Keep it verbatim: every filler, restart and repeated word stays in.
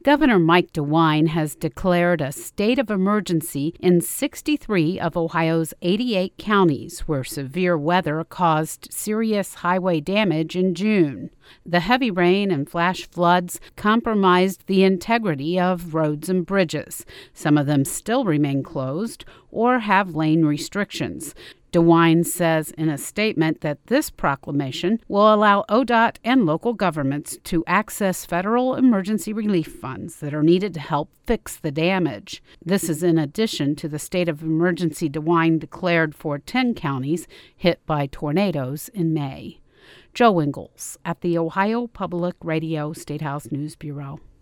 Governor Mike DeWine has declared a state of emergency in sixty-three of Ohio's eighty-eight counties where severe weather caused serious highway damage in June. The heavy rain and flash floods compromised the integrity of roads and bridges. Some of them still remain closed or have lane restrictions. DeWine says in a statement that this proclamation will allow O D O T and local governments to access federal emergency relief funds that are needed to help fix the damage. This is in addition to the state of emergency DeWine declared for ten counties hit by tornadoes in May. Joe Ingles at the Ohio Public Radio Statehouse News Bureau.